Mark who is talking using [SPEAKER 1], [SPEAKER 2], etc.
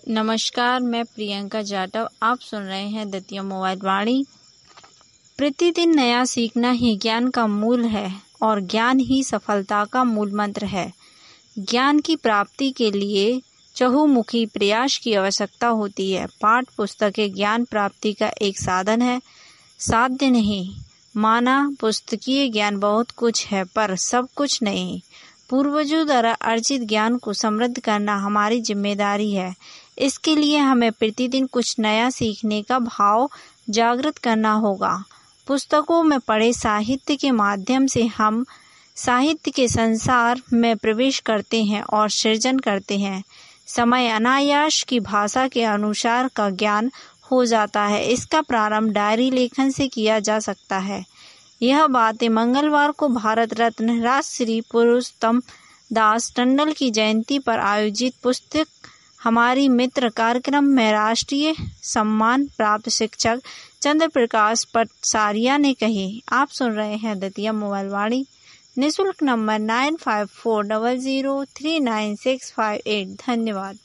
[SPEAKER 1] नमस्कार, मैं प्रियंका जाटव। आप सुन रहे हैं द्वितीय मोबाइल वाणी। प्रतिदिन नया सीखना ही ज्ञान का मूल है और ज्ञान ही सफलता का मूल मंत्र है। ज्ञान की प्राप्ति के लिए चहुमुखी प्रयास की आवश्यकता होती है। पाठ पुस्तकें ज्ञान प्राप्ति का एक साधन है, साध्य नहीं। माना पुस्तकीय ज्ञान बहुत कुछ है पर सब कुछ नहीं। पूर्वजों द्वारा अर्जित ज्ञान को समृद्ध करना हमारी जिम्मेदारी है। इसके लिए हमें प्रतिदिन कुछ नया सीखने का भाव जागृत करना होगा। पुस्तकों में पढ़े साहित्य के माध्यम से हम साहित्य के संसार में प्रवेश करते हैं और सृजन करते हैं। समय अनायास की भाषा के अनुसार का ज्ञान हो जाता है। इसका प्रारंभ डायरी लेखन से किया जा सकता है। यह बातें मंगलवार को भारत रत्न राजश्री पुरुषोत्तम दास टंडन की जयंती पर आयोजित पुस्तक हमारी मित्र कार्यक्रम में राष्ट्रीय सम्मान प्राप्त शिक्षक चंद्र प्रकाश पटसारिया ने कही। आप सुन रहे हैं द्वितीय मोबाइल वाणी। निःशुल्क नंबर 9540039658। धन्यवाद।